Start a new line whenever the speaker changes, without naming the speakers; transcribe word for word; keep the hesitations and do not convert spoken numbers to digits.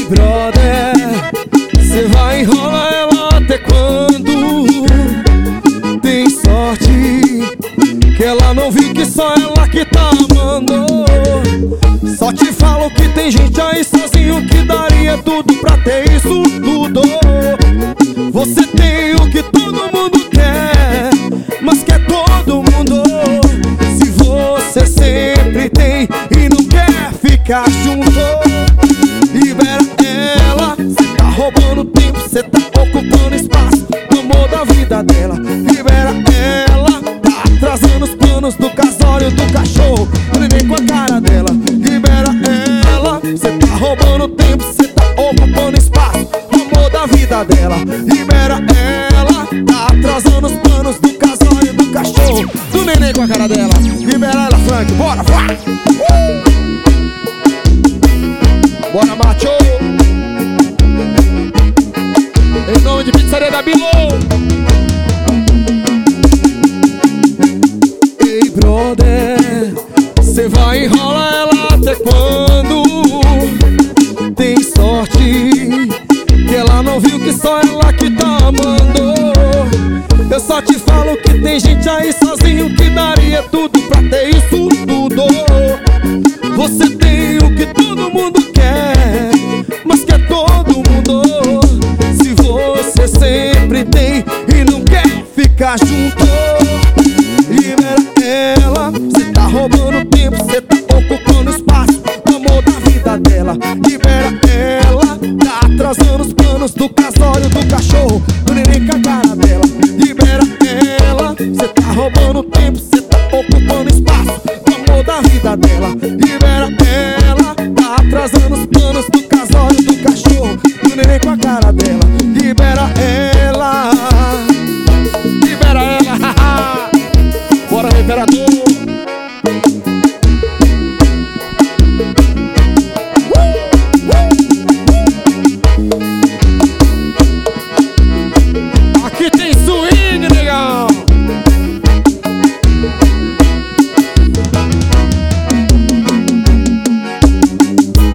brother, cê vai enrolar ela até quando? Tem sorte que ela não viu que só ela que tá amando. Só te falo que tem gente aí sozinho que daria tudo pra ter isso tudo. Você tem o que todo mundo quer, mas quer todo mundo. Se você sempre tem e não quer ficar junto, libera ela. Cê tá roubando tempo, cê tá ocupando espaço no amor da vida dela. Libera ela, tá atrasando os planos do casório do cachorro, do neném com a cara dela. Libera ela, cê tá roubando tempo, cê tá ocupando espaço no amor da vida dela. Libera ela, tá atrasando os planos do casório do cachorro, do neném com a cara dela. Libera ela, Frank, bora, vai! Uh! Bora, macho! Em nome de Pizzaria da Bilo. Ei, brother, cê vai enrolar ela até quando?